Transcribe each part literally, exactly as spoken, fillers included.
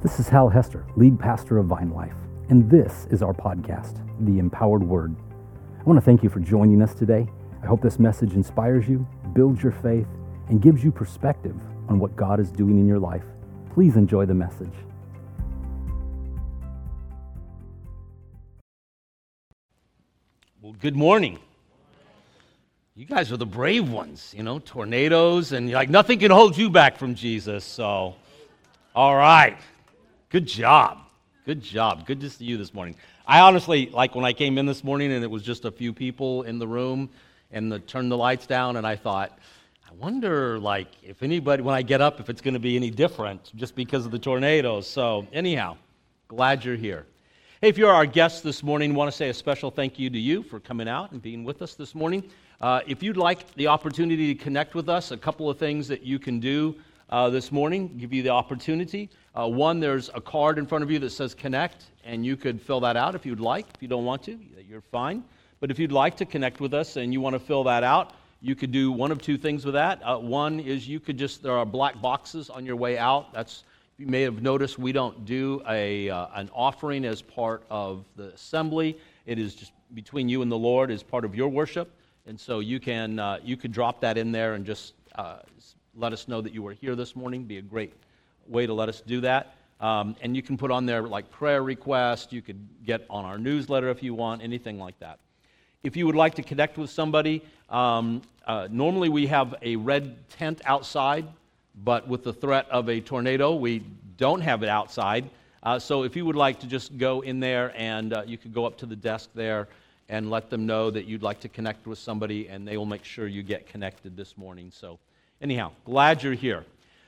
This is Hal Hester, lead pastor of Vine Life, and this is our podcast, The Empowered Word. I want to thank you for joining us today. I hope this message inspires you, builds your faith, and gives you perspective on what God is doing in your life. Please enjoy the message. Well, good morning. You guys are the brave ones, you know, tornadoes, and like nothing can hold you back from Jesus, so, all right. Good job. Good job. Good to see you this morning. I honestly, like when I came in this morning and it was just a few people in the room and the, turned the lights down, and I thought, I wonder, like, if anybody, when I get up, if it's going to be any different just because of the tornadoes. So, anyhow, glad you're here. Hey, if you're our guest this morning, I want to say a special thank you to you for coming out and being with us this morning. Uh, if you'd like the opportunity to connect with us, a couple of things that you can do uh, this morning, give you the opportunity. Uh, one, there's a card in front of you that says Connect, and you could fill that out if you'd like. If you don't want to, you're fine. But if you'd like to connect with us and you want to fill that out, you could do one of two things with that. Uh, one is you could just, there are black boxes on your way out. That's, you may have noticed we don't do a uh, an offering as part of the assembly. It is just between you and the Lord as part of your worship. And so you can uh, you could drop that in there and just uh, let us know that you were here this morning. Be a great way to let us do that. Um, and you can put on there like prayer requests. You could get on our newsletter if you want, anything like that. If you would like to connect with somebody, um, uh, normally we have a red tent outside, but with the threat of a tornado, we don't have it outside. Uh, so if you would like to just go in there and uh, you could go up to the desk there and let them know that you'd like to connect with somebody, and they will make sure you get connected this morning. So anyhow, glad you're here.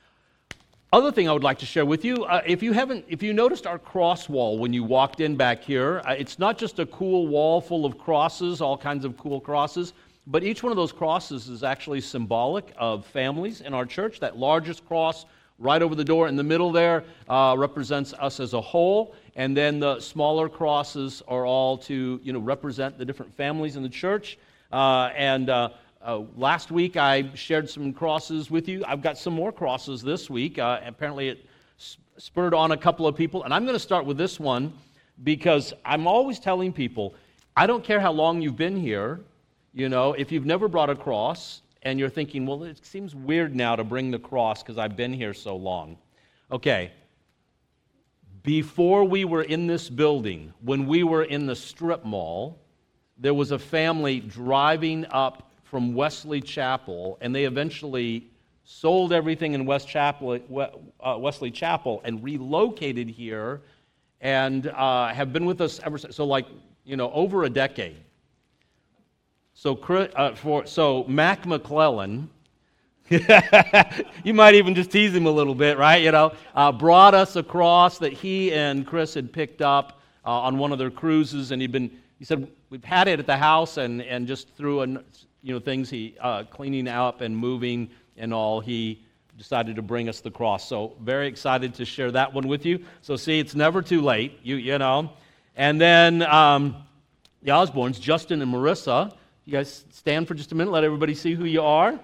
Other thing I would like to share with you, uh, if you haven't, if you noticed our cross wall when you walked in back here, uh, it's not just a cool wall full of crosses, all kinds of cool crosses, but each one of those crosses is actually symbolic of families in our church. That largest cross right over the door in the middle there uh, represents us as a whole, and then the smaller crosses are all to, you know, represent the different families in the church. Uh, and uh, uh, last week I shared some crosses with you. I've got some more crosses this week. Uh, apparently it spurred on a couple of people, and I'm going to start with this one because I'm always telling people, I don't care how long you've been here, you know, if you've never brought a cross, and you're thinking, well, it seems weird now to bring the cross because I've been here so long. Okay. Before we were in this building, when we were in the strip mall, there was a family driving up from Wesley Chapel, and they eventually sold everything in West Chapel, uh, Wesley Chapel and relocated here and uh, have been with us ever since. So, like, you know, over a decade. So, uh, for so Mac McClellan, you might even just tease him a little bit, right? You know, uh, brought us a cross that he and Chris had picked up uh, on one of their cruises, and he'd been. He said we've had it at the house, and and just through an, you know things he uh, cleaning up and moving and all, he decided to bring us the cross. So very excited to share that one with you. So see, it's never too late, you you know, and then um, the Osbornes, Justin and Marissa. You guys stand for just a minute, let everybody see who you are.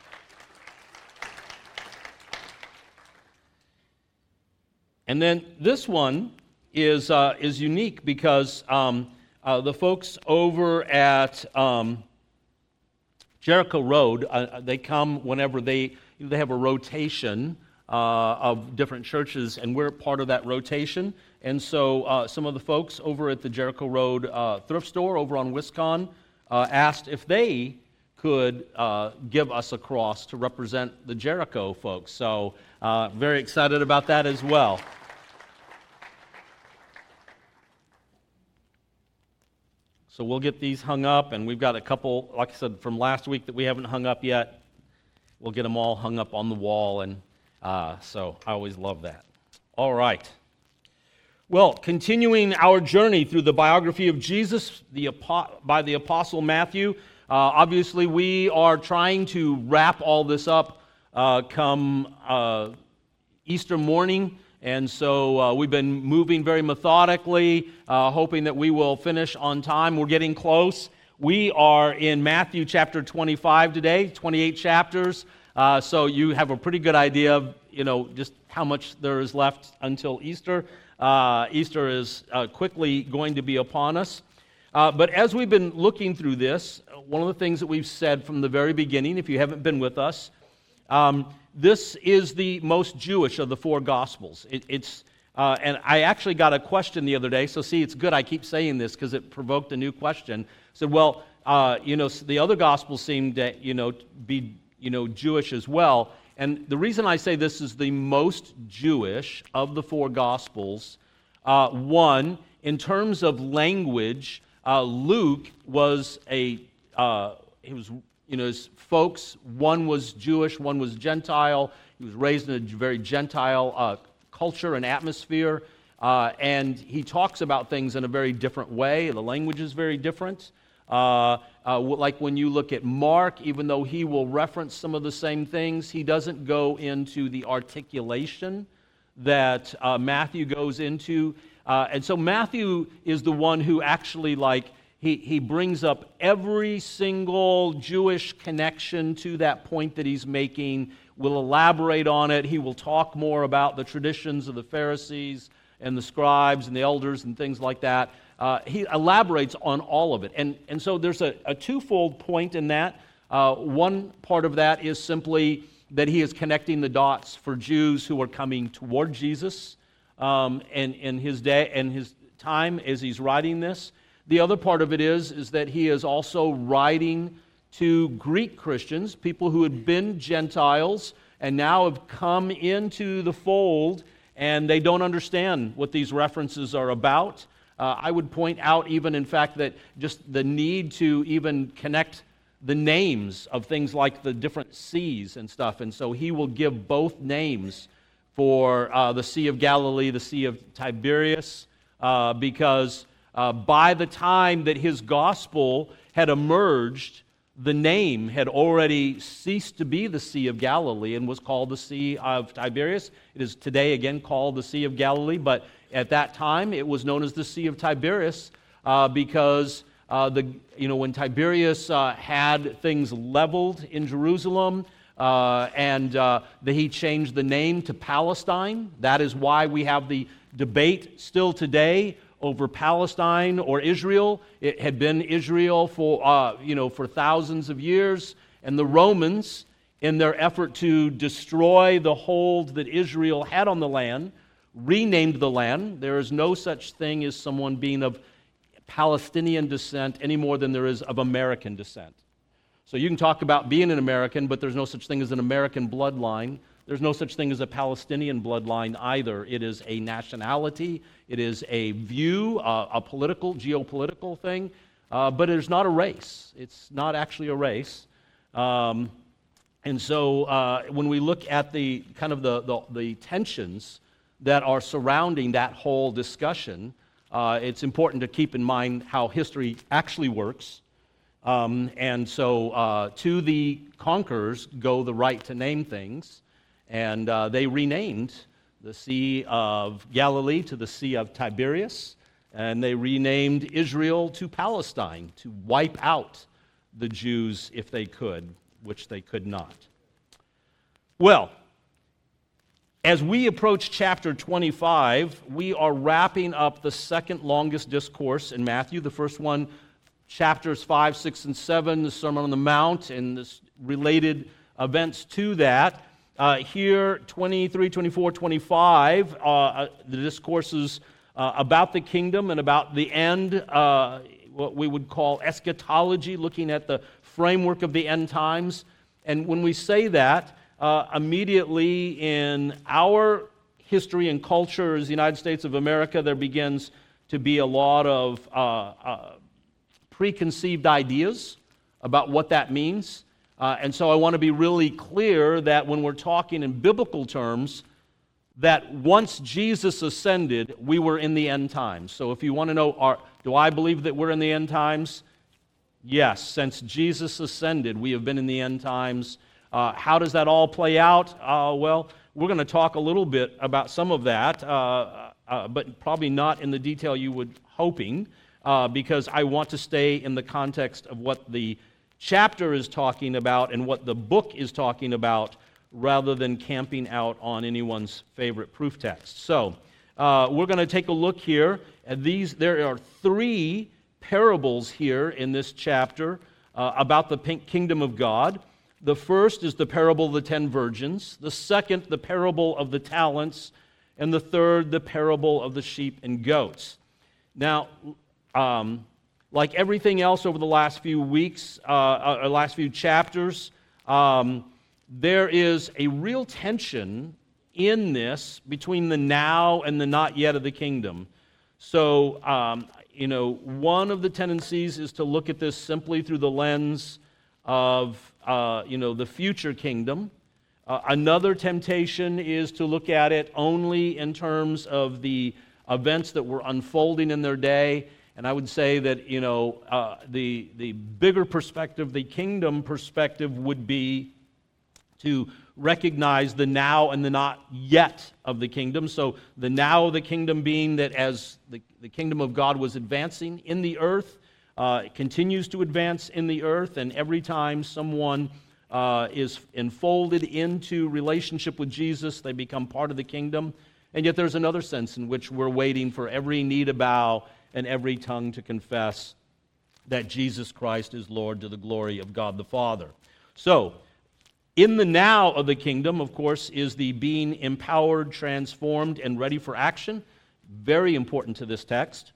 And then this one is uh, is unique because um, uh, the folks over at um, Jericho Road, uh, they come whenever they they have a rotation uh, of different churches, and we're part of that rotation. And so uh, some of the folks over at the Jericho Road uh, thrift store over on Wisconsin Uh, asked if they could uh, give us a cross to represent the Jericho folks. So uh, very excited about that as well. So we'll get these hung up, and we've got a couple, like I said, from last week that we haven't hung up yet. We'll get them all hung up on the wall, and uh, so I always love that. All right. Well, continuing our journey through the biography of Jesus the, by the Apostle Matthew, uh, obviously we are trying to wrap all this up uh, come uh, Easter morning, and so uh, we've been moving very methodically, uh, hoping that we will finish on time. We're getting close. We are in Matthew chapter twenty-five today, twenty-eight chapters. Uh, so you have a pretty good idea of you know, just how much there is left until Easter. Uh, Easter is uh, quickly going to be upon us. Uh, but as we've been looking through this, one of the things that we've said from the very beginning, if you haven't been with us, um, this is the most Jewish of the four Gospels. It, it's uh, and I actually got a question the other day, so see, it's good I keep saying this because it provoked a new question. I said, well, uh, you know, the other Gospels seem to, you know, be, you know, Jewish as well. And the reason I say this is the most Jewish of the four Gospels, uh, one, in terms of language, uh, Luke was a, uh, he was, you know, his folks, one was Jewish, one was Gentile. He was raised in a very Gentile uh, culture and atmosphere, uh, and he talks about things in a very different way. The language is very different. Uh, uh, like when you look at Mark, even though he will reference some of the same things, he doesn't go into the articulation that uh, Matthew goes into. Uh, and so Matthew is the one who actually, like, he, he brings up every single Jewish connection to that point that he's making, will elaborate on it. He will talk more about the traditions of the Pharisees and the scribes and the elders and things like that. Uh, he elaborates on all of it. And, and so there's a, a twofold point in that. Uh, one part of that is simply that he is connecting the dots for Jews who are coming toward Jesus um, and in his day and his time as he's writing this. The other part of it is, is that he is also writing to Greek Christians, people who had been Gentiles and now have come into the fold, and they don't understand what these references are about. Uh, I would point out even, in fact, that just the need to even connect the names of things like the different seas and stuff. And so he will give both names for uh, the Sea of Galilee, the Sea of Tiberias, uh, because uh, by the time that his gospel had emerged, the name had already ceased to be the Sea of Galilee and was called the Sea of Tiberias. It is today again called the Sea of Galilee, but at that time it was known as the Sea of Tiberias uh, because uh, the you know when Tiberius uh, had things leveled in Jerusalem uh, and uh, that he changed the name to Palestine. That is why we have the debate still today over Palestine or Israel. It had been Israel for uh, you know for thousands of years, and the Romans, in their effort to destroy the hold that Israel had on the land, renamed the land. There is no such thing as someone being of Palestinian descent any more than there is of American descent. So you can talk about being an American, but there's no such thing as an American bloodline. There's no such thing as a Palestinian bloodline either. It is a nationality. It is a view, uh, a political, geopolitical thing, uh, but it is not a race. It's not actually a race. Um, and so uh, when we look at the kind of the, the, the tensions that are surrounding that whole discussion, uh, it's important to keep in mind how history actually works. Um, and so uh, to the conquerors go the right to name things. And uh, they renamed the Sea of Galilee to the Sea of Tiberias, and they renamed Israel to Palestine to wipe out the Jews if they could, which they could not. Well, as we approach chapter twenty-five, we are wrapping up the second longest discourse in Matthew. The first one, chapters five, six, and seven, the Sermon on the Mount, and the related events to that. Uh, here, twenty-three, twenty-four, twenty-five, uh, the discourses uh, about the kingdom and about the end, uh, what we would call eschatology, looking at the framework of the end times. And when we say that, uh, immediately in our history and culture as the United States of America, there begins to be a lot of uh, uh, preconceived ideas about what that means. Uh, and so I want to be really clear that when we're talking in biblical terms, that once Jesus ascended, we were in the end times. So if you want to know, are, do I believe that we're in the end times? Yes, since Jesus ascended, we have been in the end times. Uh, how does that all play out? Uh, well, we're going to talk a little bit about some of that, uh, uh, but probably not in the detail you were hoping, uh, because I want to stay in the context of what the chapter is talking about and what the book is talking about rather than camping out on anyone's favorite proof text. So, uh, we're going to take a look here at these. There are three parables here in this chapter uh, about the kingdom of God. The first is the parable of the ten virgins. The second, the parable of the talents. And the third, the parable of the sheep and goats. Now, um, like everything else over the last few weeks, uh, uh, last few chapters, um, there is a real tension in this between the now and the not yet of the kingdom. So, um, you know, one of the tendencies is to look at this simply through the lens of, uh, you know, the future kingdom. Uh, another temptation is to look at it only in terms of the events that were unfolding in their day. And I would say that, you know, uh, the, the bigger perspective, the kingdom perspective, would be to recognize the now and the not yet of the kingdom. So the now of the kingdom being that as the, the kingdom of God was advancing in the earth, uh, it continues to advance in the earth, and every time someone uh, is enfolded into relationship with Jesus, they become part of the kingdom. And yet there's another sense in which we're waiting for every knee to bow and every tongue to confess that Jesus Christ is Lord to the glory of God the Father. So, in the now of the kingdom, of course, is the being empowered, transformed, and ready for action. Very important to this text.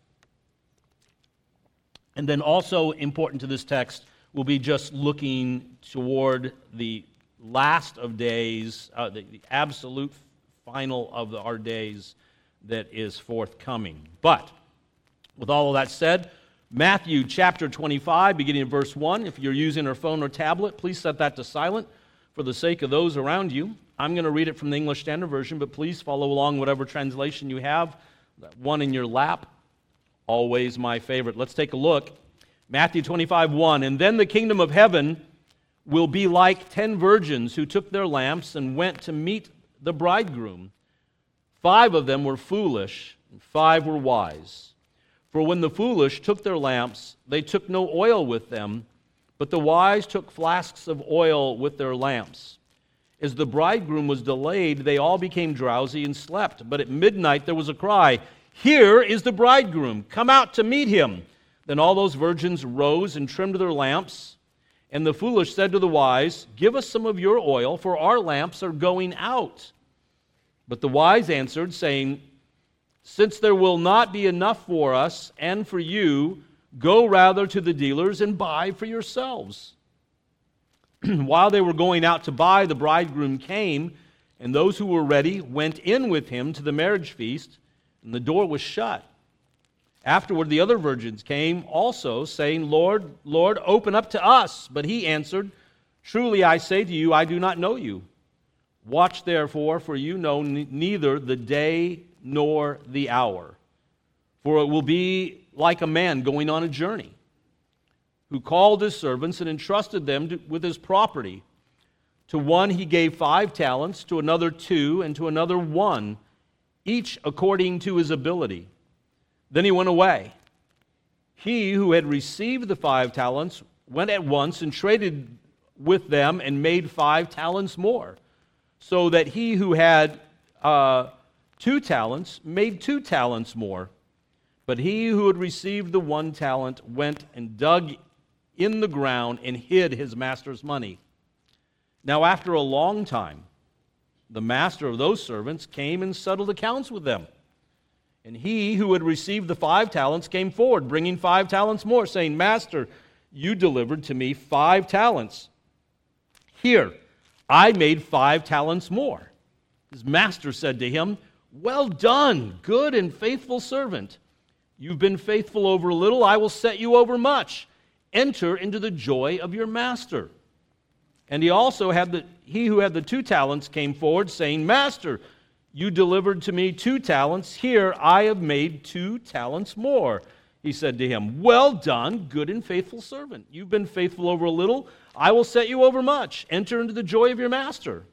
And then also important to this text will be just looking toward the last of days, uh, the, the absolute final of the, our days that is forthcoming. But with all of that said, Matthew chapter twenty-five, beginning in verse one. If you're using a phone or tablet, please set that to silent for the sake of those around you. I'm going to read it from the English Standard Version, but please follow along whatever translation you have. That one in your lap, always my favorite. Let's take a look. Matthew twenty-five, one. And then the kingdom of heaven will be like ten virgins who took their lamps and went to meet the bridegroom. Five of them were foolish, and five were wise. For when the foolish took their lamps, they took no oil with them, but the wise took flasks of oil with their lamps. As the bridegroom was delayed, they all became drowsy and slept. But at midnight there was a cry, "Here is the bridegroom, come out to meet him." Then all those virgins rose and trimmed their lamps. And the foolish said to the wise, "Give us some of your oil, for our lamps are going out." But the wise answered, saying, "Since there will not be enough for us and for you, go rather to the dealers and buy for yourselves." While they were going out to buy, the bridegroom came, and those who were ready went in with him to the marriage feast, and the door was shut. Afterward, the other virgins came also, saying, "Lord, Lord, open up to us." But he answered, "Truly I say to you, I do not know you. Watch therefore, for you know n- neither the day nor the hour. For it will be like a man going on a journey, who called his servants and entrusted them to, with his property. To one he gave five talents, to another two, and to another one, each according to his ability. Then he went away. He who had received the five talents went at once and traded with them and made five talents more, so that he who had uh, two talents made two talents more. But he who had received the one talent went and dug in the ground and hid his master's money. Now after a long time, the master of those servants came and settled accounts with them. And he who had received the five talents came forward, bringing five talents more, saying, "Master, you delivered to me five talents. Here, I made five talents more." His master said to him, "Well done, good and faithful servant. You've been faithful over a little, I will set you over much. Enter into the joy of your master." And he also had the he who had the two talents came forward, saying, "Master, you delivered to me two talents. Here I have made two talents more." He said to him, "Well done, good and faithful servant. You've been faithful over a little, I will set you over much. Enter into the joy of your master."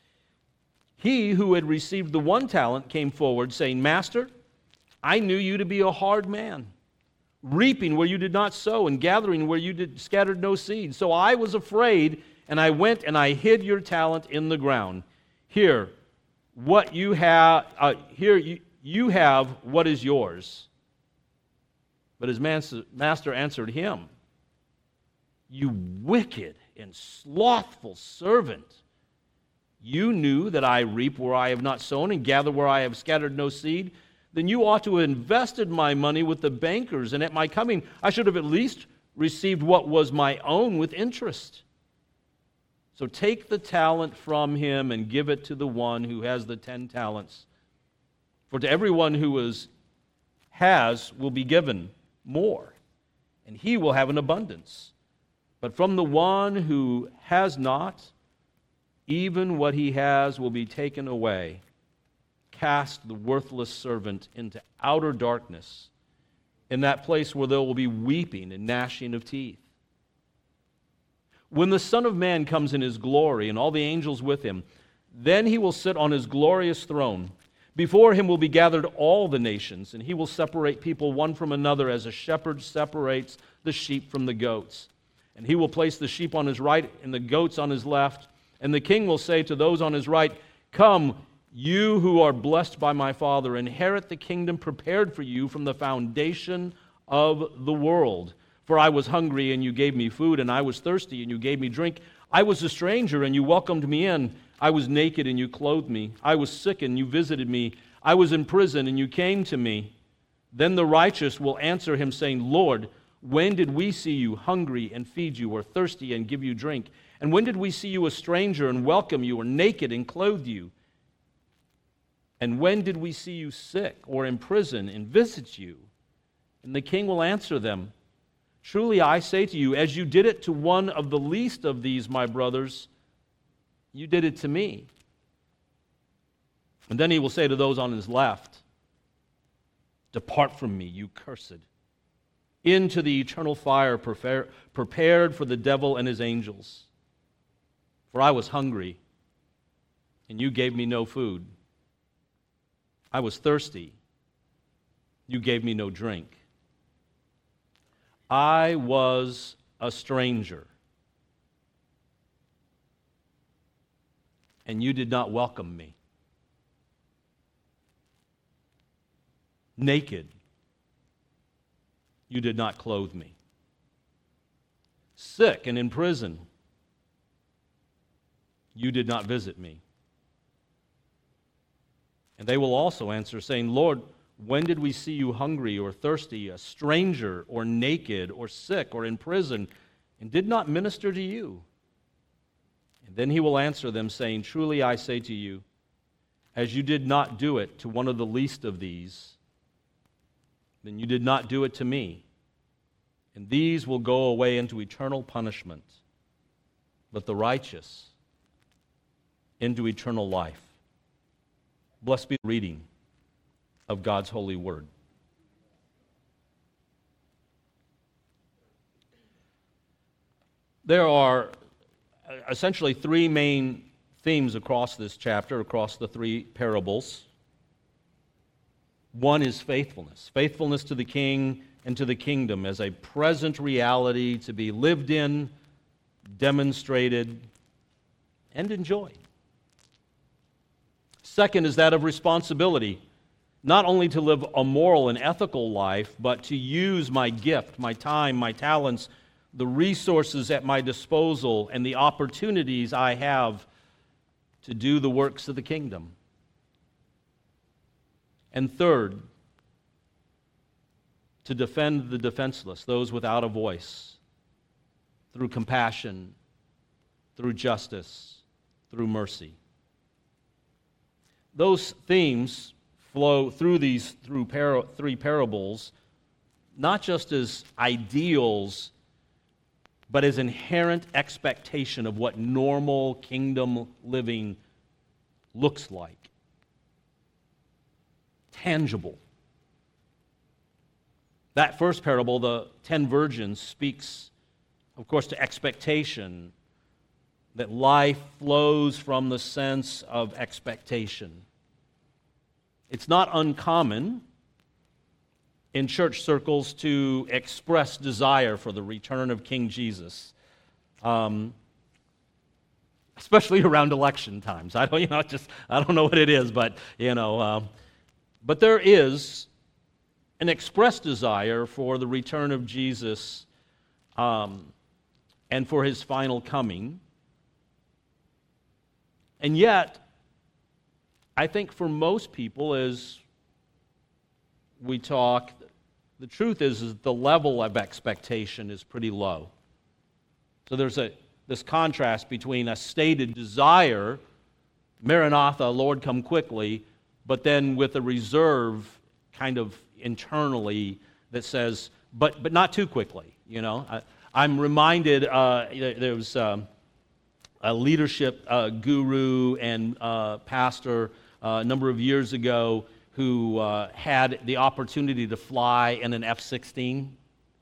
He who had received the one talent came forward, saying, "Master, I knew you to be a hard man, reaping where you did not sow and gathering where you did scattered no seed. So I was afraid and I went and I hid your talent in the ground. Here, what you have, uh, here you, you have what is yours. But his master answered him, you wicked and slothful servant. You knew that I reap where I have not sown and gather where I have scattered no seed. Then you ought to have invested my money with the bankers, and at my coming I should have at least received what was my own with interest. So take the talent from him and give it to the one who has the ten talents. For to everyone who is, has will be given more, and he will have an abundance. But from the one who has not, even what he has will be taken away. Cast the worthless servant into outer darkness, in that place where there will be weeping and gnashing of teeth. When the Son of Man comes in his glory and all the angels with him, then he will sit on his glorious throne. Before him will be gathered all the nations, and he will separate people one from another as a shepherd separates the sheep from the goats. And he will place the sheep on his right and the goats on his left. And the king will say to those on his right, come, you who are blessed by my Father, inherit the kingdom prepared for you from the foundation of the world. For I was hungry, and you gave me food, and I was thirsty, and you gave me drink. I was a stranger, and you welcomed me in. I was naked, and you clothed me. I was sick, and you visited me. I was in prison, and you came to me. Then the righteous will answer him, saying, Lord, when did we see you hungry and feed you, or thirsty and give you drink? And when did we see you a stranger and welcome you, or naked and clothe you? And when did we see you sick or in prison and visit you? And the king will answer them, truly I say to you, as you did it to one of the least of these, my brothers, you did it to me. And then he will say to those on his left, depart from me, you cursed, into the eternal fire prepared for the devil and his angels. For I was hungry, and you gave me no food. I was thirsty. You gave me no drink. I was a stranger, and you did not welcome me. Naked, you did not clothe me. Sick and in prison, you did not visit me. And they will also answer, saying, Lord, when did we see you hungry or thirsty, a stranger or naked or sick or in prison, and did not minister to you? And then he will answer them, saying, truly I say to you, as you did not do it to one of the least of these, then you did not do it to me. And these will go away into eternal punishment, but the righteous into eternal life. Blessed be the reading of God's holy word. There are essentially three main themes across this chapter, across the three parables. One is faithfulness. Faithfulness to the king and to the kingdom as a present reality to be lived in, demonstrated, and enjoyed. Second is that of responsibility, not only to live a moral and ethical life, but to use my gift, my time, my talents, the resources at my disposal, and the opportunities I have to do the works of the kingdom. And third, to defend the defenseless, those without a voice, through compassion, through justice, through mercy. Those themes flow through these through par- three parables, not just as ideals, but as inherent expectation of what normal kingdom living looks like. Tangible. That first parable, the ten virgins, speaks, of course, to expectation, that life flows from the sense of expectation. It's not uncommon in church circles to express desire for the return of King Jesus. Um, especially around election times. I don't, you know, just I don't know what it is, but you know, uh, but there is an expressed desire for the return of Jesus um, and for his final coming. And yet, I think for most people, as we talk, the truth is, is the level of expectation is pretty low. So there's a this contrast between a stated desire, Maranatha, Lord, come quickly, but then with a reserve kind of internally that says, but but not too quickly. You know, I, I'm reminded uh, there was um, a leadership uh, guru and uh, pastor uh, a number of years ago who uh, had the opportunity to fly in an F sixteen.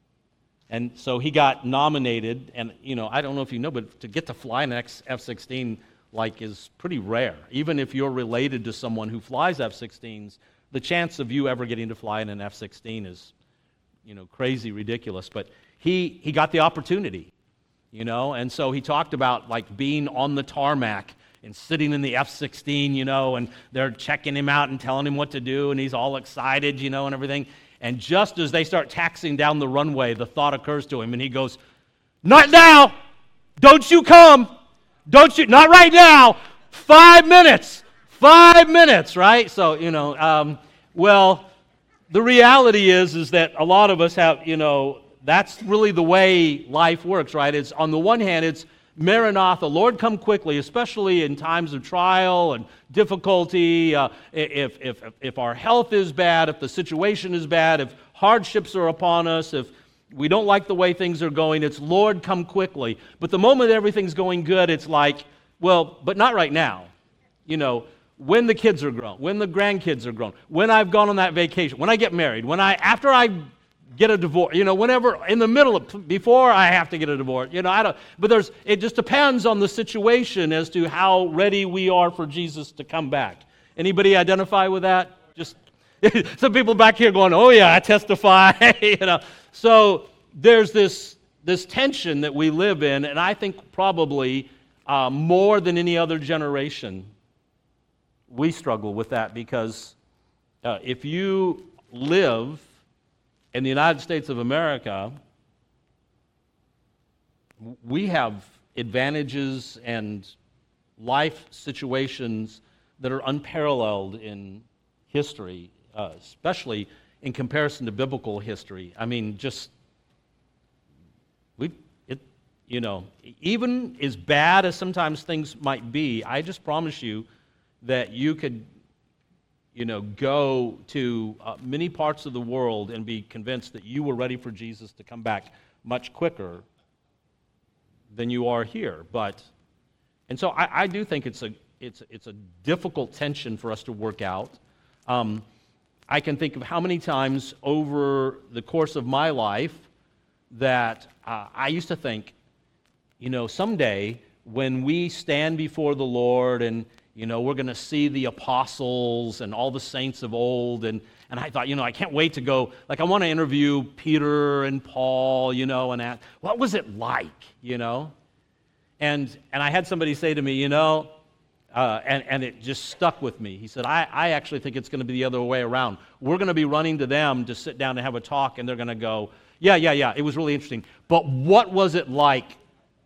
And so he got nominated, and you know, I don't know if you know, but to get to fly an F sixteen like is pretty rare. Even if you're related to someone who flies F sixteens, the chance of you ever getting to fly in an F sixteen is, you know, crazy ridiculous. But he he got the opportunity, you know, and so he talked about like being on the tarmac and sitting in the F sixteen, you know, and they're checking him out and telling him what to do, and he's all excited, you know, and everything. And just as they start taxiing down the runway, the thought occurs to him, and he goes, "Not now! Don't you come! Don't you, not right now! Five minutes! Five minutes!" Right? So, you know, um, well, the reality is, is that a lot of us have, you know, that's really the way life works, right? It's, on the one hand, it's Maranatha, Lord, come quickly, especially in times of trial and difficulty, uh, if, if, if our health is bad, if the situation is bad, if hardships are upon us, if we don't like the way things are going, it's Lord, come quickly. But the moment everything's going good, it's like, well, but not right now. You know, when the kids are grown, when the grandkids are grown, when I've gone on that vacation, when I get married, when I, after I get a divorce, you know, whenever, in the middle of, before I have to get a divorce, you know, I don't, but there's, it just depends on the situation as to how ready we are for Jesus to come back. Anybody identify with that? Just, some people back here going, oh yeah, I testify, you know. So there's this, this tension that we live in, and I think probably uh, more than any other generation, we struggle with that because uh, if you live in the United States of America, we have advantages and life situations that are unparalleled in history, uh, especially in comparison to biblical history. I mean, just, we, it, you know, even as bad as sometimes things might be, I just promise you that you could, you know, go to uh, many parts of the world and be convinced that you were ready for Jesus to come back much quicker than you are here. But, and so I, I do think it's a it's it's a difficult tension for us to work out. Um, I can think of how many times over the course of my life that uh, I used to think, you know, someday when we stand before the Lord and you know, we're going to see the apostles and all the saints of old. And, and I thought, you know, I can't wait to go. Like, I want to interview Peter and Paul, you know, and ask, what was it like, you know? And and I had somebody say to me, you know, uh, and, and it just stuck with me. He said, I, I actually think it's going to be the other way around. We're going to be running to them to sit down and have a talk, and they're going to go, yeah, yeah, yeah, it was really interesting. But what was it like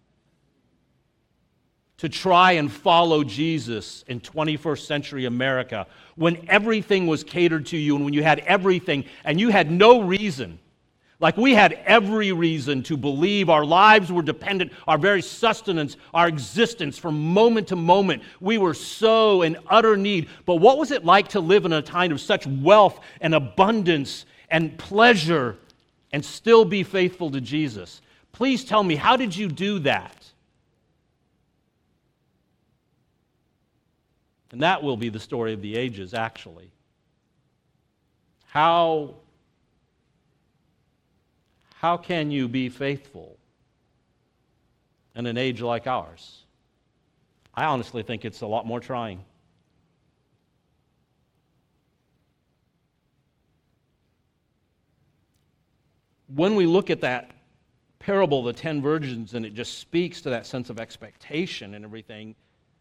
to try and follow Jesus in twenty-first century America when everything was catered to you and when you had everything and you had no reason, like we had every reason to believe our lives were dependent, our very sustenance, our existence from moment to moment. We were so in utter need. But what was it like to live in a time of such wealth and abundance and pleasure and still be faithful to Jesus? Please tell me, how did you do that? And that will be the story of the ages, actually. How, how can you be faithful in an age like ours? I honestly think it's a lot more trying. When we look at that parable, the ten virgins, and it just speaks to that sense of expectation and everything.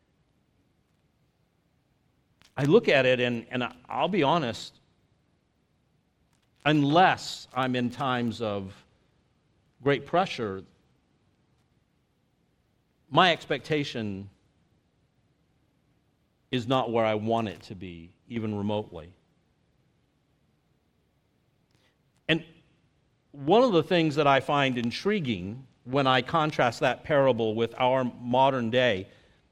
I look at it, and, and I'll be honest, unless I'm in times of great pressure, my expectation is not where I want it to be, even remotely. And one of the things that I find intriguing when I contrast that parable with our modern day,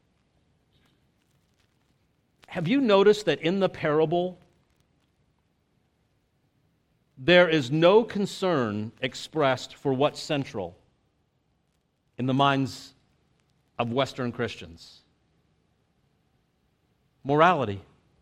have you noticed that in the parable, there is no concern expressed for what's central in the minds of Western Christians? Morality.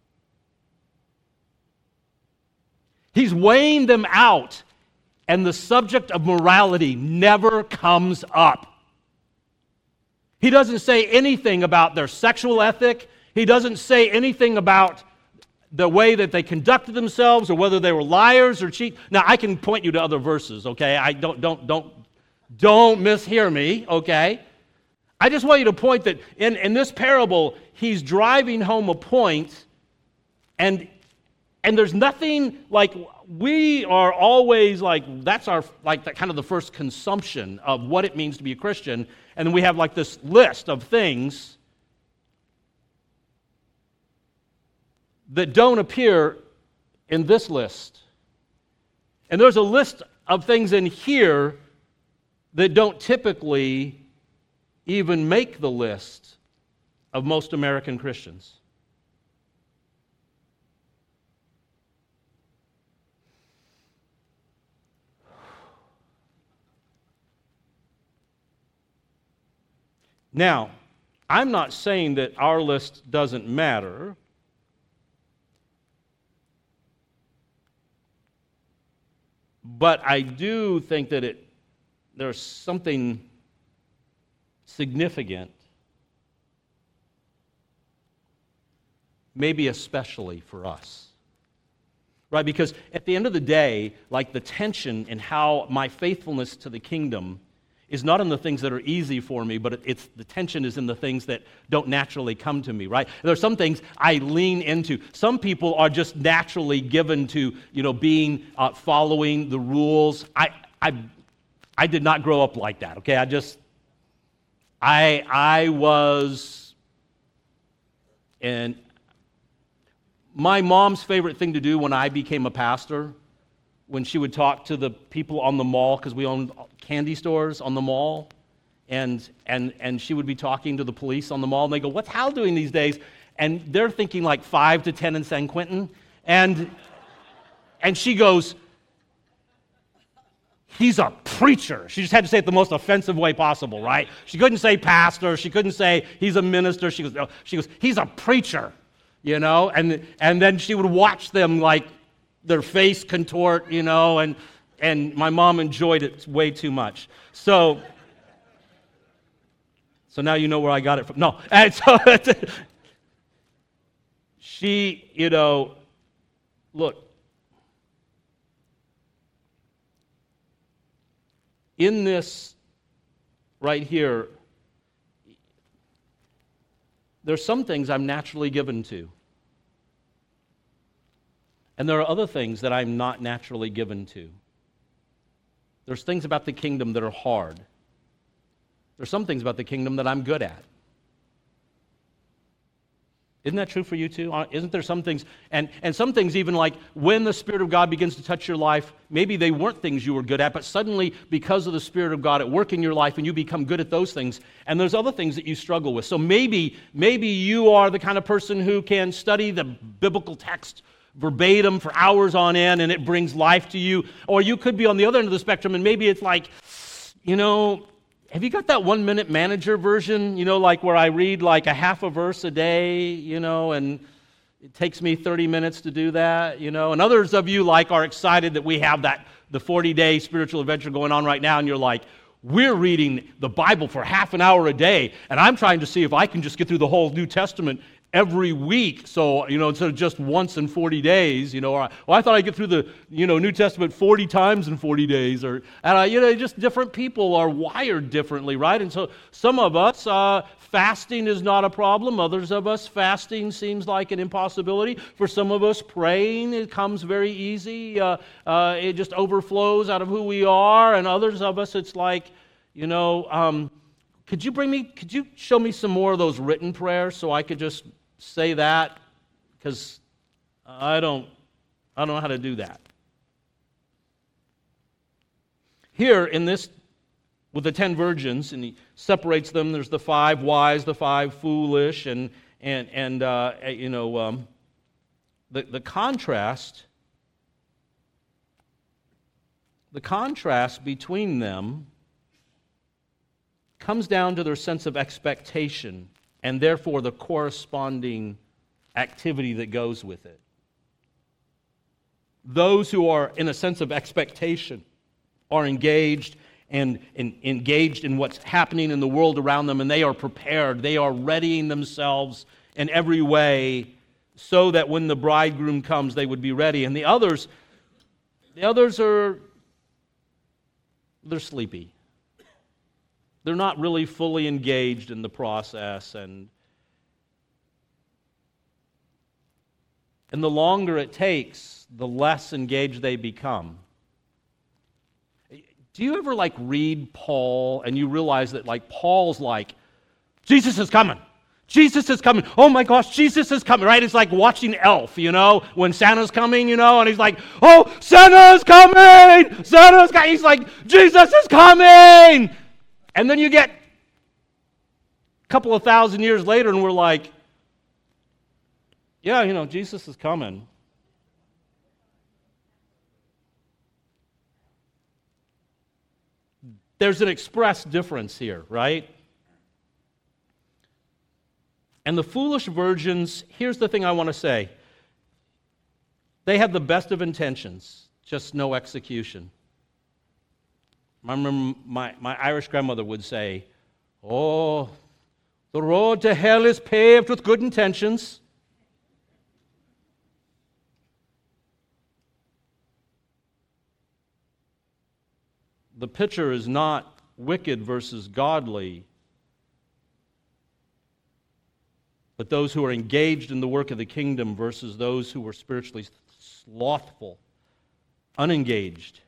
He's weighing them out, and the subject of morality never comes up. He doesn't say anything about their sexual ethic. He doesn't say anything about the way that they conducted themselves or whether they were liars or cheat. Now, I can point you to other verses, okay? I don't don't don't don't mishear me, okay? I just want you to point that in, in this parable, he's driving home a point, and and there's nothing like, we are always like, that's our, like that kind of the first consumption of what it means to be a Christian, and then we have like this list of things that don't appear in this list. And there's a list of things in here that don't typically even make the list of most American Christians. Now, I'm not saying that our list doesn't matter. But I do think that it there's something significant, maybe especially for us, right? Because at the end of the day, like the tension in how my faithfulness to the kingdom is not in the things that are easy for me, but it's the tension is in the things that don't naturally come to me, right? There are some things I lean into. Some people are just naturally given to, you know, being, uh, following the rules. I, I, I did not grow up like that, okay? I just, I, I was, and my mom's favorite thing to do when I became a pastor, when she would talk to the people on the mall, because we owned candy stores on the mall, and and and she would be talking to the police on the mall, and they go, "What's Hal doing these days?" And they're thinking like five to ten in San Quentin, and and she goes, "He's a preacher." She just had to say it the most offensive way possible, right? She couldn't say pastor. She couldn't say he's a minister. She goes, no. She goes, "He's a preacher," you know, and and then she would watch them like their face contort, you know, and and my mom enjoyed it way too much. So, so now you know where I got it from. No, and so she, you know, look, in this right here, there's some things I'm naturally given to. And there are other things that I'm not naturally given to. There's things about the kingdom that are hard. There's some things about the kingdom that I'm good at. Isn't that true for you too? Isn't there some things, and, and some things even like when the Spirit of God begins to touch your life, maybe they weren't things you were good at, but suddenly because of the Spirit of God at work in your life and you become good at those things, and there's other things that you struggle with. So maybe, maybe you are the kind of person who can study the biblical text verbatim for hours on end, and it brings life to you. Or you could be on the other end of the spectrum, and maybe it's like, you know, have you got that one-minute manager version, you know, like where I read like a half a verse a day, you know, and it takes me thirty minutes to do that, you know. And others of you like are excited that we have that, the forty-day spiritual adventure going on right now, and you're like, we're reading the Bible for half an hour a day, and I'm trying to see if I can just get through the whole New Testament every week. So, you know, instead of just once in forty days, you know, or, well, I thought I'd get through the, you know, New Testament forty times in forty days. Or, and, I, you know, just different people are wired differently, right? And so some of us, uh, fasting is not a problem. Others of us, fasting seems like an impossibility. For some of us, praying, it comes very easy. Uh, uh, it just overflows out of who we are. And others of us, it's like, you know, um, could you bring me, could you show me some more of those written prayers so I could just say that? Because I don't, I don't know how to do that. Here in this, with the ten virgins, and he separates them. There's the five wise, the five foolish, and and and uh, you know um, the the contrast. The contrast between them comes down to their sense of expectation, and therefore the corresponding activity that goes with it. Those who are in a sense of expectation are engaged. And, and engaged in what's happening in the world around them, and they are prepared. They are readying themselves in every way so that when the bridegroom comes, they would be ready. And the others, the others are, they're sleepy. They're not really fully engaged in the process, and and the longer it takes, the less engaged they become. Do you ever like read Paul and you realize that like Paul's like, Jesus is coming. Jesus is coming. Oh my gosh, Jesus is coming, right? It's like watching Elf, you know, when Santa's coming, you know, and he's like, oh, Santa's coming! Santa's coming! He's like, Jesus is coming! And then you get a couple of thousand years later and we're like, yeah, you know, Jesus is coming. There's an express difference here, right? And the foolish virgins, here's the thing I want to say. They had the best of intentions, just no execution. I remember my, my Irish grandmother would say, oh, the road to hell is paved with good intentions. The picture is not wicked versus godly, but those who are engaged in the work of the kingdom versus those who were spiritually slothful, unengaged.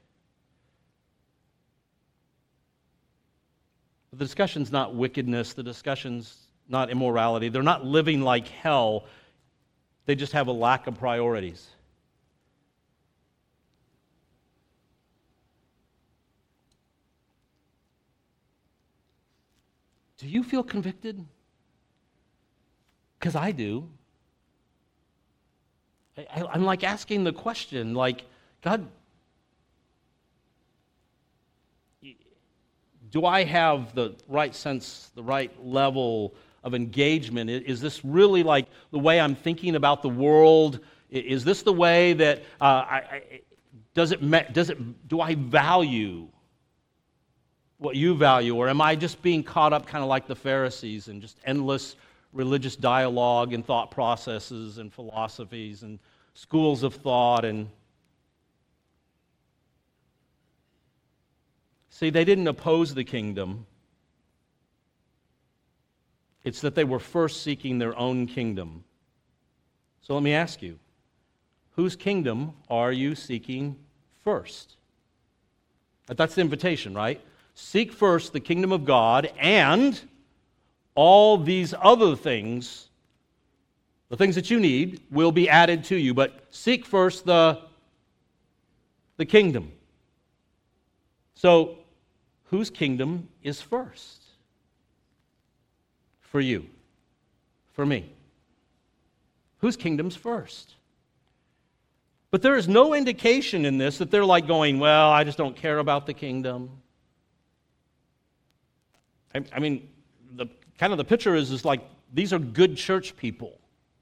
But the discussion's not wickedness, the discussion's not immorality. They're not living like hell. They just have a lack of priorities. Do you feel convicted? Because I do. I, I'm like asking the question, like, God, do I have the right sense, the right level of engagement? Is this really like the way I'm thinking about the world? Is this the way that uh, I, I, does it does it do I value what you value, or am I just being caught up kind of like the Pharisees in just endless religious dialogue and thought processes and philosophies and schools of thought? And see, they didn't oppose the kingdom. It's that they were first seeking their own kingdom. So let me ask you, whose kingdom are you seeking first? That's the invitation, right? Seek first the kingdom of God, and all these other things, the things that you need, will be added to you. But seek first the, the kingdom. So, whose kingdom is first? For you. For me. Whose kingdom's first? But there is no indication in this that they're like going, well, I just don't care about the kingdom. I, I mean, the kind of the picture is, is like these are good church people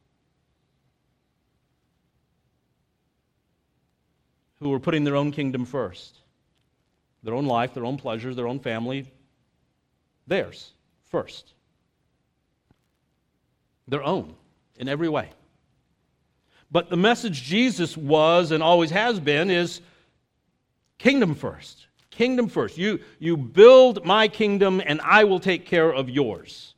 who are putting their own kingdom first. Their own life, their own pleasures, their own family, theirs first. Their own in every way. But the message Jesus was and always has been is kingdom first. Kingdom first. You, you build my kingdom and I will take care of yours.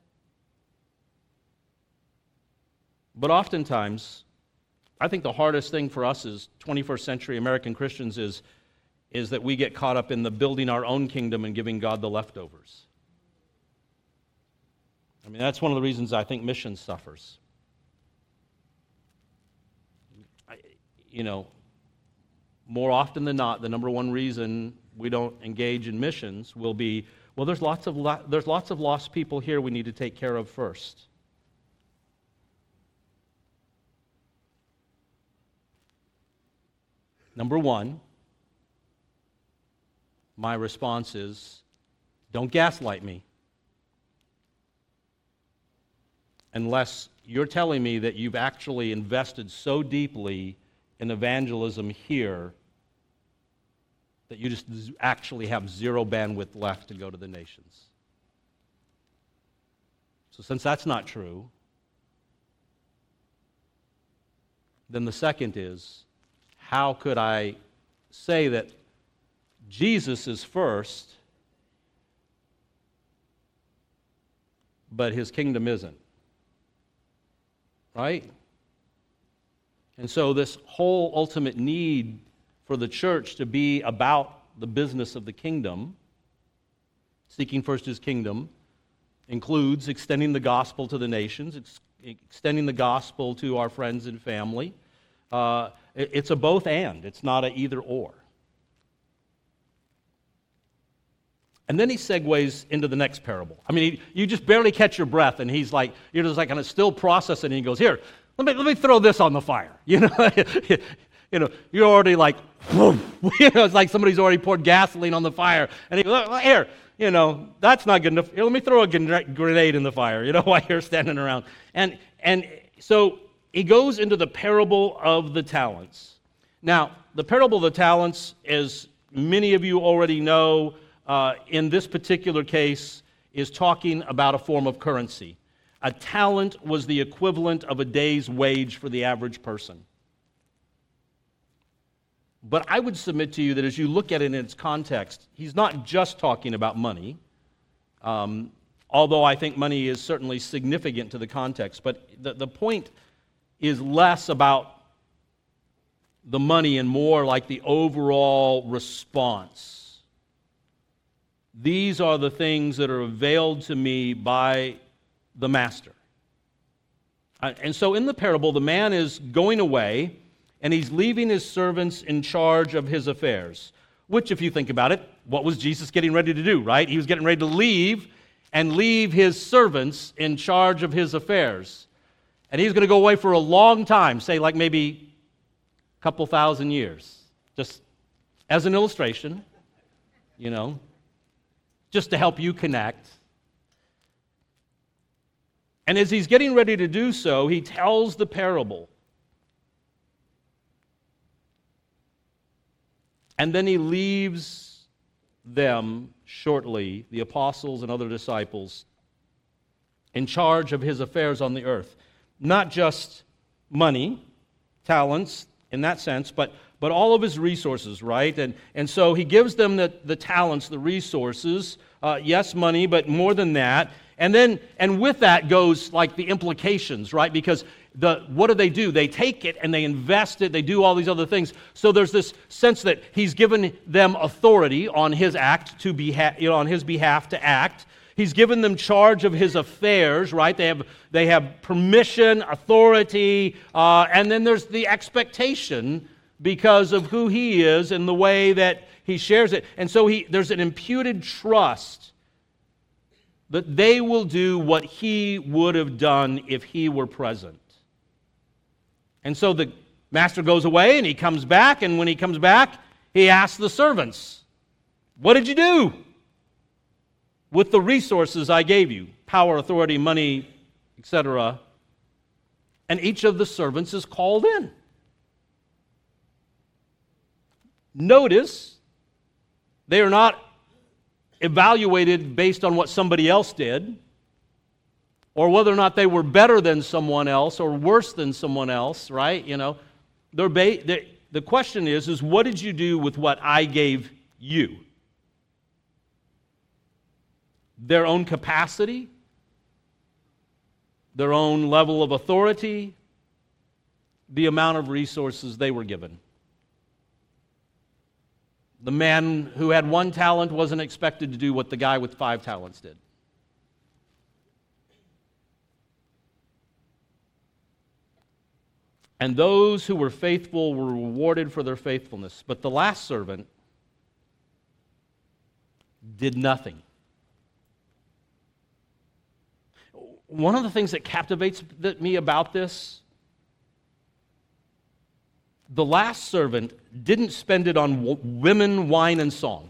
But oftentimes, I think the hardest thing for us as twenty-first century American Christians is, is that we get caught up in the building our own kingdom and giving God the leftovers. I mean, that's one of the reasons I think mission suffers. I, you know, more often than not, the number one reason we don't engage in missions will be, well, there's lots of lo- there's lots of lost people here we need to take care of first. Number one, my response is, don't gaslight me. Unless you're telling me that you've actually invested so deeply in evangelism here that you just actually have zero bandwidth left to go to the nations. So since that's not true, then the second is, how could I say that Jesus is first, but his kingdom isn't? Right? And so this whole ultimate need for the church to be about the business of the kingdom, seeking first his kingdom, includes extending the gospel to the nations, ex- extending the gospel to our friends and family. Uh, it, it's a both and. It's not a either or. And then he segues into the next parable. I mean, he, you just barely catch your breath, and he's like, you're just like kind of still processing, and he goes, here, let me let me throw this on the fire. You know, you know, you're already like, whoom. You know, it's like somebody's already poured gasoline on the fire, and he goes, here, you know, that's not good enough. Here, let me throw a grenade in the fire. You know, while you're standing around, and and so he goes into the parable of the talents. Now, the parable of the talents, as many of you already know, Uh, in this particular case, is talking about a form of currency. A talent was the equivalent of a day's wage for the average person. But I would submit to you that as you look at it in its context, he's not just talking about money, um, although I think money is certainly significant to the context. But the, the point is less about the money and more like the overall response. These are the things that are availed to me by the master. And so in the parable, the man is going away, and he's leaving his servants in charge of his affairs. Which, if you think about it, what was Jesus getting ready to do, right? He was getting ready to leave and leave his servants in charge of his affairs. And he's going to go away for a long time, say like maybe a couple thousand years. Just as an illustration, you know, just to help you connect. And as he's getting ready to do so, he tells the parable. And then he leaves them shortly, the apostles and other disciples, in charge of his affairs on the earth. Not just money, talents in that sense, but, but all of his resources, right? And, and so he gives them the, the talents, the resources, uh, yes, money, but more than that. And then, and with that goes like the implications, right? Because the what do they do? They take it and they invest it. They do all these other things. So there's this sense that he's given them authority on his act to beha- you know, on his behalf to act. He's given them charge of his affairs, right? They have they have permission, authority, uh, and then there's the expectation because of who he is and the way that he shares it. And so he there's an imputed trust that they will do what he would have done if he were present. And so the master goes away and he comes back, and when he comes back, he asks the servants, "What did you do with the resources I gave you?" Power, authority, money, et cetera. And each of the servants is called in. Notice, they are not evaluated based on what somebody else did. or whether or not they were better than someone else or worse than someone else, right? You know, they're ba- they're, the question is, is what did you do with what I gave you? Their own capacity, their own level of authority, the amount of resources they were given. The man who had one talent wasn't expected to do what the guy with five talents did. And those who were faithful were rewarded for their faithfulness. But the last servant did nothing. One of the things that captivates me about this, the last servant didn't spend it on w- women, wine, and song.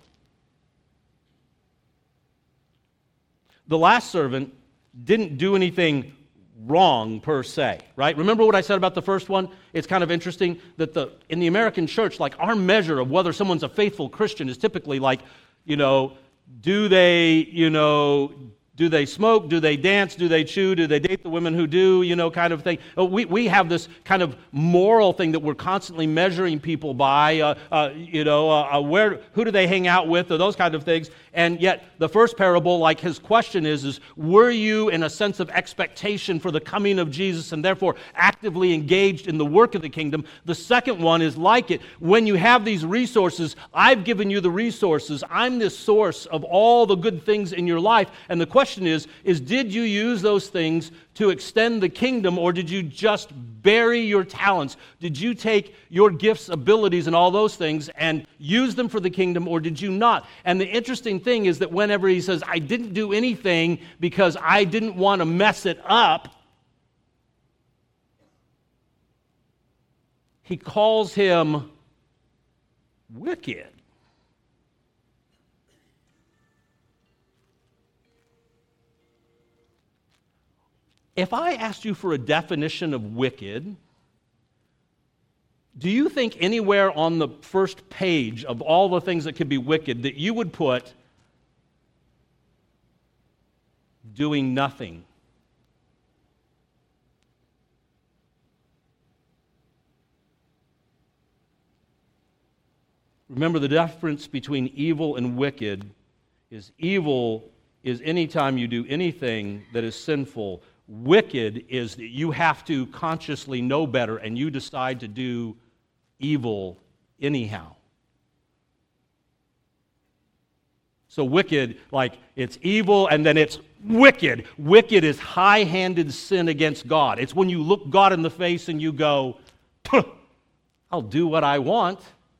The last servant didn't do anything wrong per se, right? Remember what I said about the first one? It's kind of interesting that the in the American church, like our measure of whether someone's a faithful Christian is typically like, you know, do they, you know, do they smoke? Do they dance? Do they chew? Do they date the women who do? You know, kind of thing. We we have this kind of moral thing that we're constantly measuring people by. Uh, uh, you know, uh, uh, where who do they hang out with, or those kind of things. And yet, the first parable, like his question is, is were you in a sense of expectation for the coming of Jesus, and therefore actively engaged in the work of the kingdom? The second one is like it. When you have these resources, I've given you the resources. I'm the source of all the good things in your life. And the question question is, is did you use those things to extend the kingdom, or did you just bury your talents? Did you take your gifts, abilities, and all those things and use them for the kingdom, or did you not? And the interesting thing is that whenever he says, I didn't do anything because I didn't want to mess it up, he calls him wicked. If I asked you for a definition of wicked, do you think anywhere on the first page of all the things that could be wicked that you would put doing nothing? Remember, the difference between evil and wicked is evil is anytime you do anything that is sinful. Wicked is that you have to consciously know better and you decide to do evil anyhow. So wicked, like it's evil and then it's wicked. Wicked is high-handed sin against God. It's when you look God in the face and you go, I'll do what I want.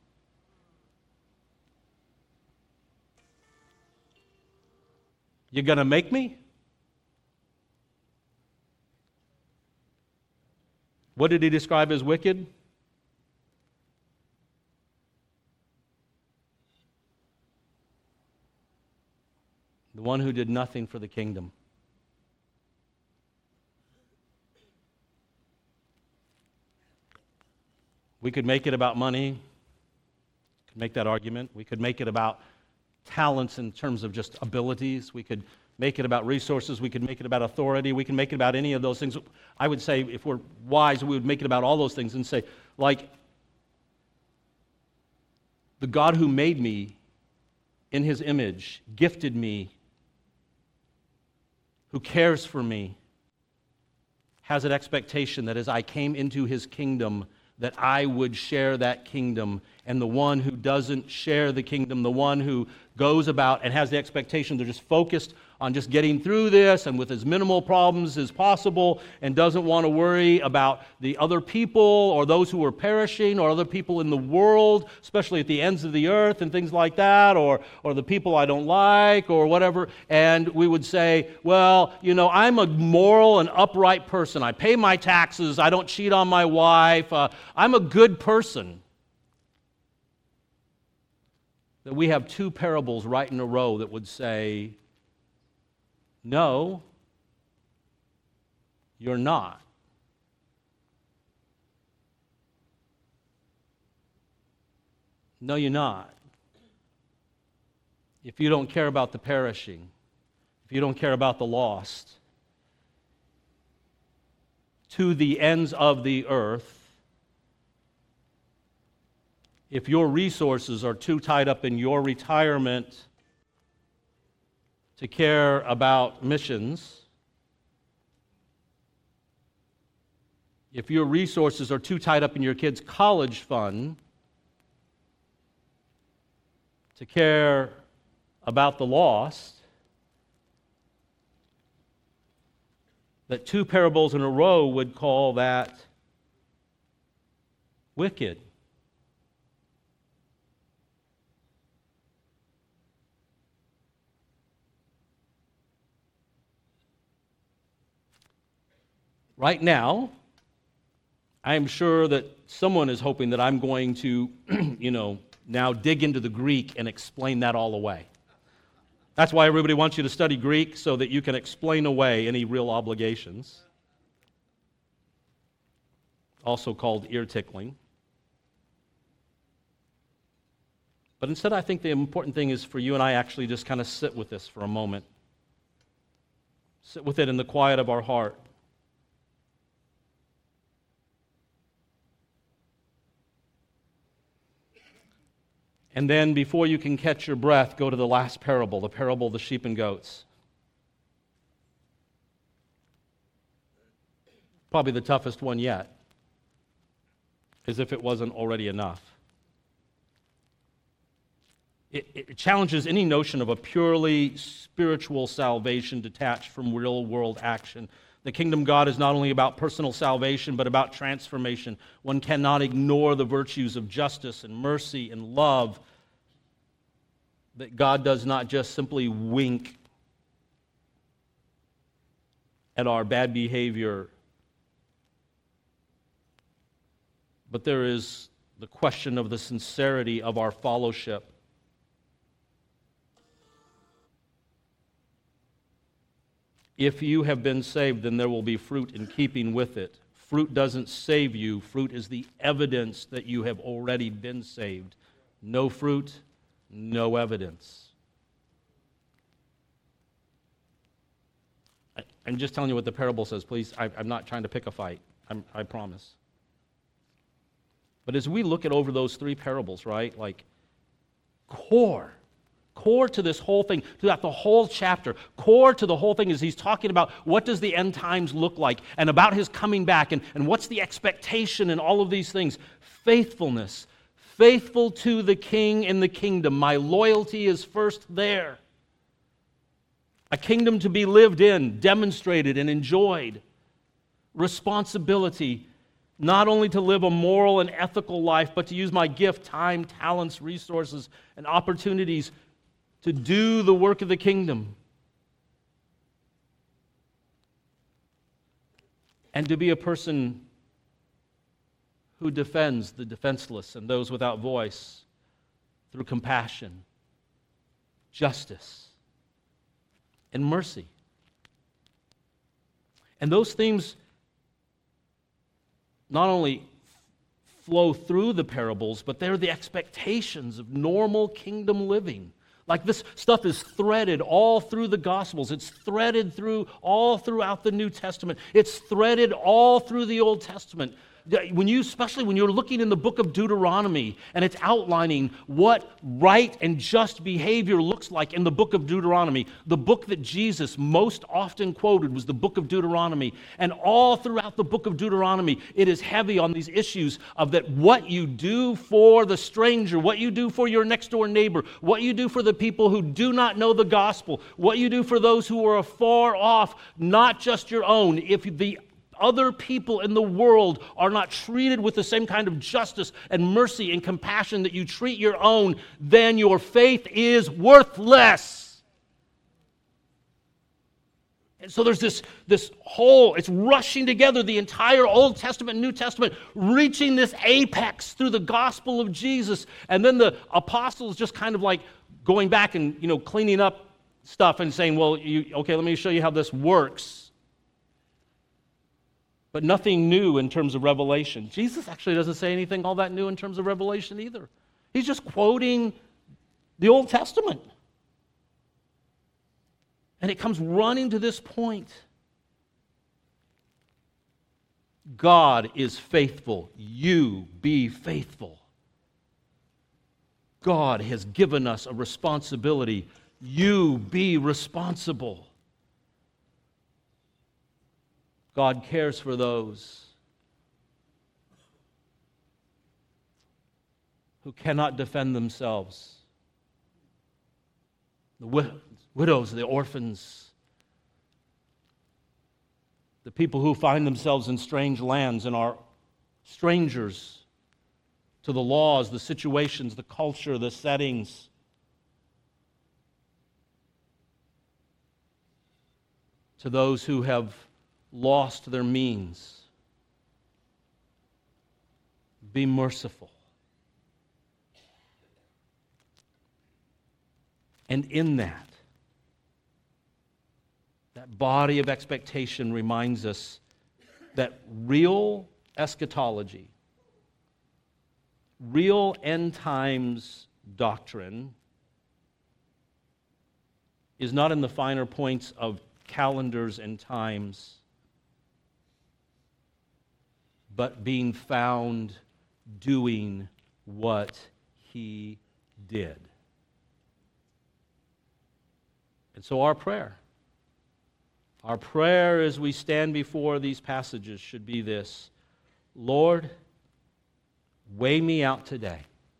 You gonna make me? What did he describe as wicked? The one who did nothing for the kingdom. We could make it about money, could make that argument. We could make it about talents in terms of just abilities. We could make it about resources. We could make it about authority. We can make it about any of those things. I would say, if we're wise, we would make it about all those things and say, like, the God who made me in his image, gifted me, who cares for me, has an expectation that as I came into his kingdom, that I would share that kingdom. And the one who doesn't share the kingdom, the one who goes about and has the expectation they're just focused on just getting through this and with as minimal problems as possible and doesn't want to worry about the other people or those who are perishing or other people in the world, especially at the ends of the earth and things like that, or, or the people I don't like or whatever. And we would say, well, you know, I'm a moral and upright person. I pay my taxes. I don't cheat on my wife. Uh, I'm a good person. That we have two parables right in a row that would say, no, you're not. No, you're not. If you don't care about the perishing, if you don't care about the lost, to the ends of the earth, if your resources are too tied up in your retirement to care about missions, if your resources are too tied up in your kid's college fund to care about the lost, that two parables in a row would call that wicked. Right now, I'm sure that someone is hoping that I'm going to, you know, now dig into the Greek and explain that all away. That's why everybody wants you to study Greek, so that you can explain away any real obligations. Also called ear tickling. But instead, I think the important thing is for you and I actually just kind of sit with this for a moment. Sit with it in the quiet of our heart. And then, before you can catch your breath, go to the last parable, the parable of the sheep and goats. Probably the toughest one yet, as if it wasn't already enough. It, it challenges any notion of a purely spiritual salvation detached from real-world action. The kingdom of God is not only about personal salvation, but about transformation. One cannot ignore the virtues of justice and mercy and love, that God does not just simply wink at our bad behavior, but there is the question of the sincerity of our fellowship. If you have been saved, then there will be fruit in keeping with it. Fruit doesn't save you. Fruit is the evidence that you have already been saved. No fruit, no evidence. I, I'm just telling you what the parable says. Please, I, I'm not trying to pick a fight. I'm, I promise. But as we look at over those three parables, right, like core, core to this whole thing, throughout the whole chapter, core to the whole thing is he's talking about what does the end times look like and about his coming back and, and what's the expectation and all of these things. Faithfulness. Faithful to the king and the kingdom. My loyalty is first there. A kingdom to be lived in, demonstrated, and enjoyed. Responsibility. Not only to live a moral and ethical life, but to use my gift, time, talents, resources, and opportunities to do the work of the kingdom. And to be a person who defends the defenseless and those without voice through compassion, justice, and mercy. And those themes not only flow through the parables, but they're the expectations of normal kingdom living. Like this stuff is threaded all through the Gospels. It's threaded through all throughout the New Testament. It's threaded all through the Old Testament. When you, especially when you're looking in the book of Deuteronomy and it's outlining what right and just behavior looks like in the book of Deuteronomy, the book that Jesus most often quoted was the book of Deuteronomy. And all throughout the book of Deuteronomy, it is heavy on these issues of that what you do for the stranger, what you do for your next door neighbor, what you do for the people who do not know the gospel, what you do for those who are afar off, not just your own. If the other people in the world are not treated with the same kind of justice and mercy and compassion that you treat your own, then your faith is worthless. And so there's this, this whole, it's rushing together the entire Old Testament and New Testament, reaching this apex through the gospel of Jesus. And then the apostles just kind of like going back and, you know, cleaning up stuff and saying, well, you, okay, let me show you how this works. But nothing new in terms of revelation. Jesus actually doesn't say anything all that new in terms of revelation either. He's just quoting the Old Testament. And it comes running to this point. God is faithful. You be faithful. God has given us a responsibility. You be responsible. God cares for those who cannot defend themselves. The wid- widows, the orphans, the people who find themselves in strange lands and are strangers to the laws, the situations, the culture, the settings. To those who have lost their means. Be merciful. And in that, that body of expectation reminds us that real eschatology, real end times doctrine is not in the finer points of calendars and times, but being found doing what He did. And so our prayer, our prayer as we stand before these passages should be this: Lord, weigh me out today.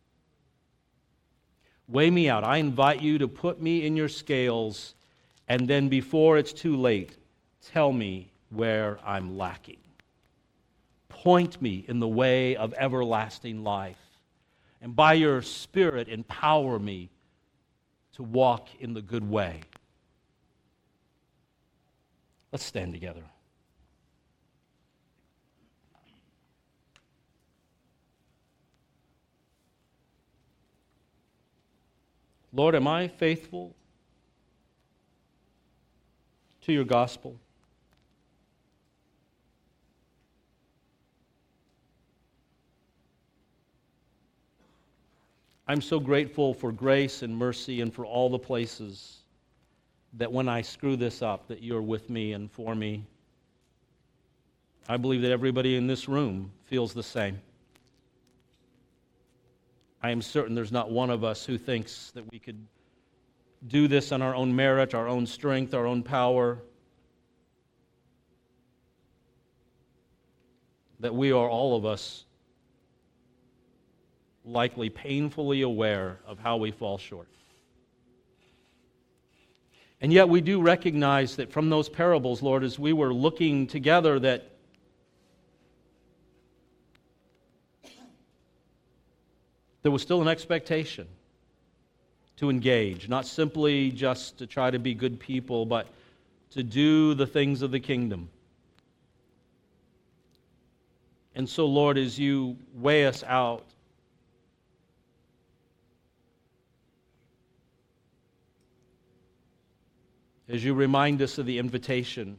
Weigh me out. I invite you to put me in your scales, and then before it's too late, tell me where I'm lacking. Point me in the way of everlasting life. And by your Spirit, empower me to walk in the good way. Let's stand together. Lord, am I faithful to your gospel? I'm so grateful for grace and mercy and for all the places that when I screw this up, that you're with me and for me. I believe that everybody in this room feels the same. I am certain there's not one of us who thinks that we could do this on our own merit, our own strength, our own power. That we are, all of us, likely painfully aware of how we fall short. And yet we do recognize that from those parables, Lord, as we were looking together, that there was still an expectation to engage, not simply just to try to be good people, but to do the things of the kingdom. And so, Lord, as you weigh us out, as you remind us of the invitation,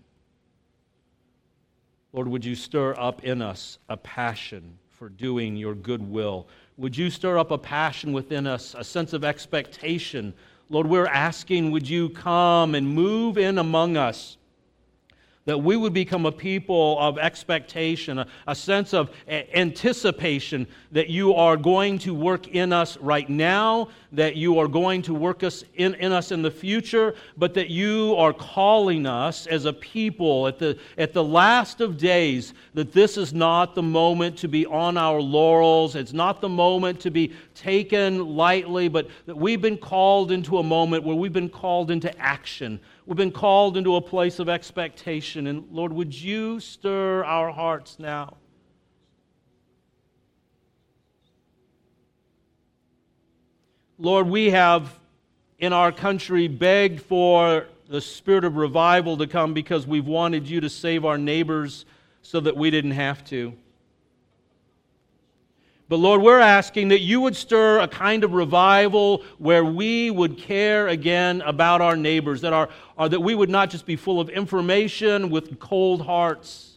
Lord, would you stir up in us a passion for doing your good will? Would you stir up a passion within us, a sense of expectation? Lord, we're asking, would you come and move in among us, that we would become a people of expectation, a, a sense of a- anticipation that you are going to work in us right now, that you are going to work us in, in us in the future, but that you are calling us as a people at the, at the last of days, that this is not the moment to be on our laurels, it's not the moment to be taken lightly, but that we've been called into a moment where we've been called into action. We've been called into a place of expectation. And Lord, would you stir our hearts now? Lord, we have in our country begged for the spirit of revival to come because we've wanted you to save our neighbors so that we didn't have to. But Lord, we're asking that you would stir a kind of revival where we would care again about our neighbors, that, our, or that we would not just be full of information with cold hearts.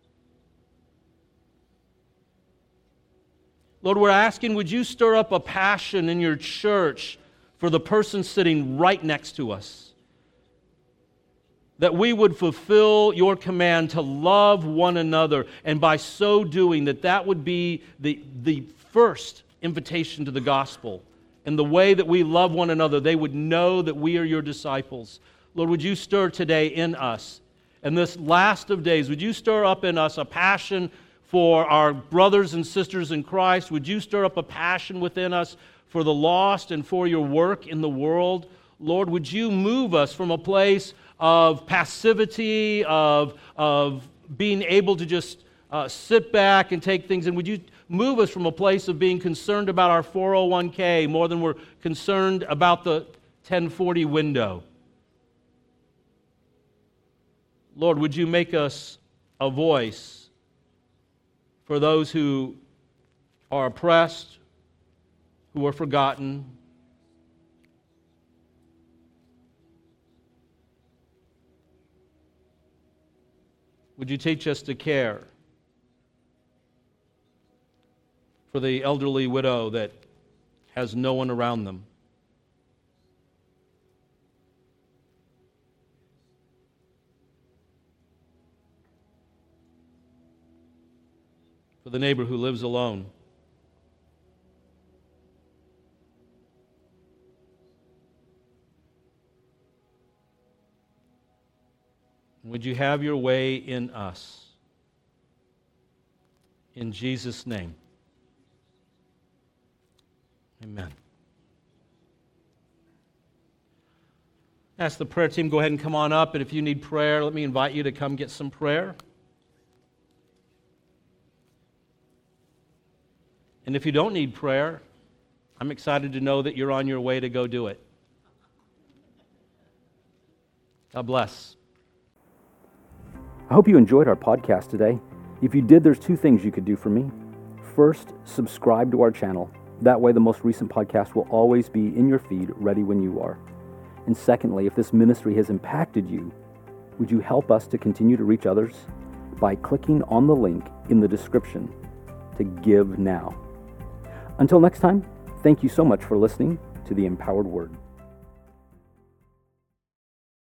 Lord, we're asking, would you stir up a passion in your church for the person sitting right next to us? that we would fulfill your command to love one another, and by so doing, that that would be the, the first invitation to the gospel. And the way that we love one another, they would know that we are your disciples. Lord, would you stir today in us, and this last of days, would you stir up in us a passion for our brothers and sisters in Christ? Would you stir up a passion within us for the lost and for your work in the world? Lord, would you move us from a place of passivity, of, of being able to just uh, sit back and take things, and would you move us from a place of being concerned about our four oh one k more than we're concerned about the ten forty window? Lord, would you make us a voice for those who are oppressed, who are forgotten? Would you teach us to care for the elderly widow that has no one around them? For the neighbor who lives alone? Would you have your way in us? In Jesus' name. Amen. Ask the prayer team, go ahead and come on up. And if you need prayer, let me invite you to come get some prayer. And if you don't need prayer, I'm excited to know that you're on your way to go do it. God bless. I hope you enjoyed our podcast today. If you did, there's two things you could do for me. First, subscribe to our channel. That way the most recent podcast will always be in your feed, ready when you are. And secondly, if this ministry has impacted you, would you help us to continue to reach others by clicking on the link in the description to give now. Until next time, thank you so much for listening to the Empowered Word.